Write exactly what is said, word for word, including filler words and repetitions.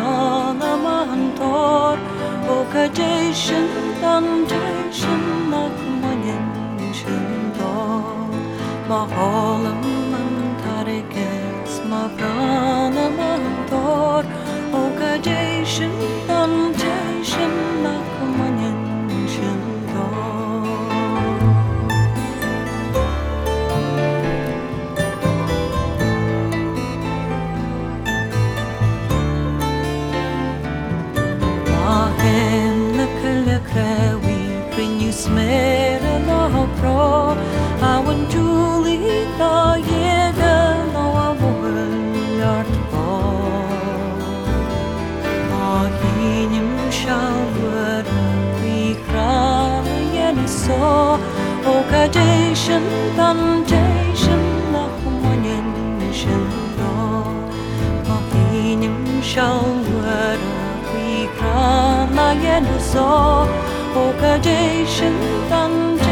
prana mantor occasion temptation nakmanin shindo maholam mantarikes ma prana mantor occasion temptation nakmanin shindo Smera la pro awan Julie la yeda la award po Ahinim shower we cry yen so occasion temptation la kumanin shindo Ahinim shower we cry yen so occasion temptation